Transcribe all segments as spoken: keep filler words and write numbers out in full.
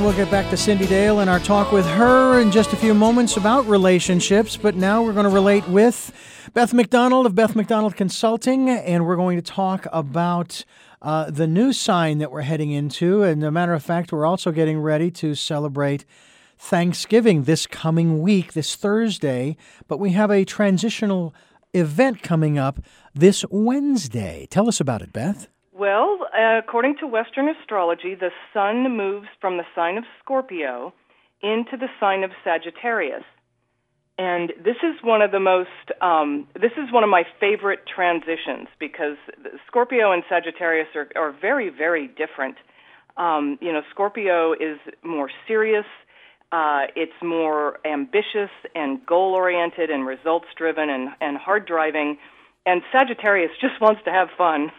we'll get back to Cindy Dale and our talk with her in just a few moments about relationships. But now we're going to relate with Beth McDonald of Beth McDonald Consulting, and we're going to talk about uh, the new sign that we're heading into. And as a matter of fact, we're also getting ready to celebrate Thanksgiving this coming week, this Thursday. But we have a transitional event coming up this Wednesday. Tell us about it, Beth. Well, uh, according to Western astrology, the sun moves from the sign of Scorpio into the sign of Sagittarius. And this is one of the most, um, this is one of my favorite transitions because Scorpio and Sagittarius are, are very, very different. Um, you know, Scorpio is more serious, uh, it's more ambitious and goal-oriented and results-driven and, and hard-driving. And Sagittarius just wants to have fun.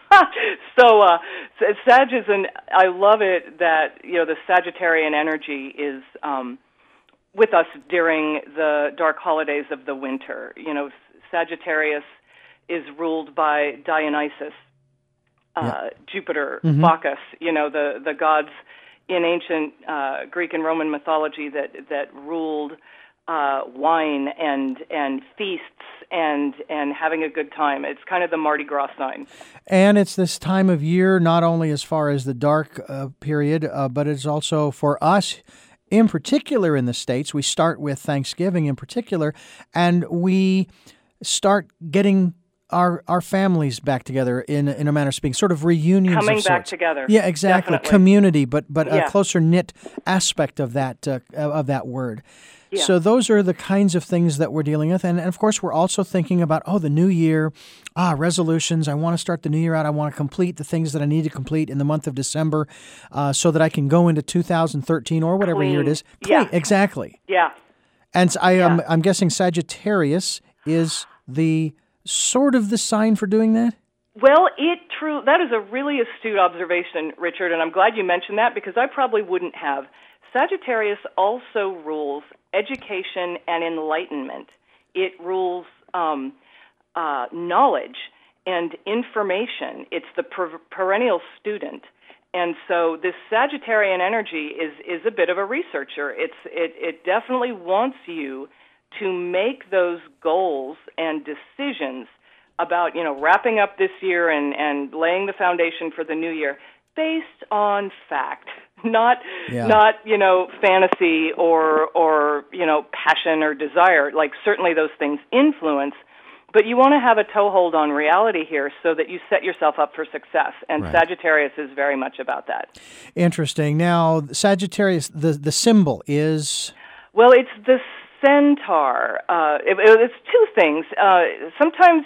so uh, Sag is an, I love it that, you know, the Sagittarian energy is um, with us during the dark holidays of the winter. You know, Sagittarius is ruled by Dionysus, uh, yeah. Jupiter, mm-hmm. Bacchus, you know, the, the gods in ancient uh, Greek and Roman mythology that, that ruled uh, wine and and feasts and and having a good time. It's kind of the Mardi Gras sign. And it's this time of year, not only as far as the dark uh, period, uh, but it's also for us, in particular in the States. We start with Thanksgiving in particular, and we start getting our our families back together in in a manner of speaking, sort of reunions Coming of back sorts. together. Yeah, exactly. Definitely. Community, but but yeah. a closer knit aspect of that uh, of that word. Yeah. So those are the kinds of things that we're dealing with. And, and, of course, we're also thinking about, oh, the new year, ah, resolutions. I want to start the new year out. I want to complete the things that I need to complete in the month of December uh, so that I can go into two thousand thirteen or whatever Clean. year it is. Clean. Yeah. Exactly. Yeah. And I, yeah. um, I'm guessing Sagittarius is the sort of the sign for doing that? Well, it true. That is a really astute observation, Richard, and I'm glad you mentioned that because I probably wouldn't have. Sagittarius also rules education and enlightenment. It rules um, uh, knowledge and information. It's the per- perennial student. And so this Sagittarian energy is, is a bit of a researcher. It's it, it definitely wants you to make those goals and decisions about, you know, wrapping up this year and, and laying the foundation for the new year based on fact. Not, yeah. not you know, fantasy or or you know, passion or desire. Like certainly those things influence, but you want to have a toehold on reality here so that you set yourself up for success. And right. Sagittarius is very much about that. Interesting. Now, Sagittarius, the the symbol is well, it's the centaur. Uh, it, it's two things. Uh, sometimes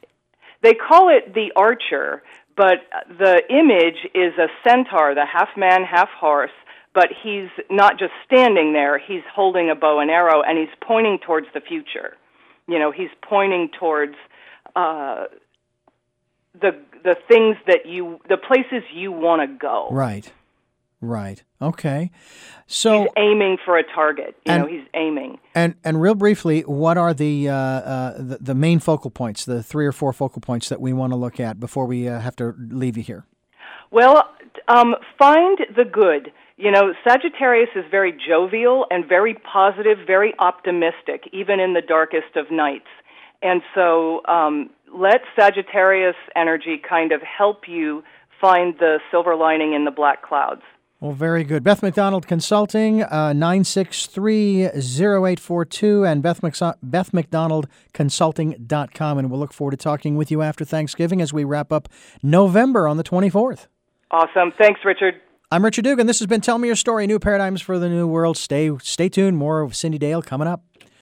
they call it the archer. But the image is a centaur, the half man, half horse, but he's not just standing there, he's holding a bow and arrow, and he's pointing towards the future. You know, he's pointing towards uh, the the things that you, the places you want to go. Right, right, okay. So he's aiming for a target, you and, know, he's aiming. And and real briefly, what are the, uh, uh, the the main focal points, the three or four focal points that we want to look at before we uh, have to leave you here? Well, um, find the good. You know, Sagittarius is very jovial and very positive, very optimistic, even in the darkest of nights. And so um, let Sagittarius energy kind of help you find the silver lining in the black clouds. Well, very good. Beth McDonald Consulting, uh, nine six three, zero eight four two, and Beth, Mc- Beth McDonald Consulting dot com. And we'll look forward to talking with you after Thanksgiving as we wrap up November on the twenty-fourth. Awesome. Thanks, Richard. I'm Richard Dugan. This has been Tell Me Your Story, New Paradigms for the New World. Stay, stay tuned. More of Cindy Dale coming up.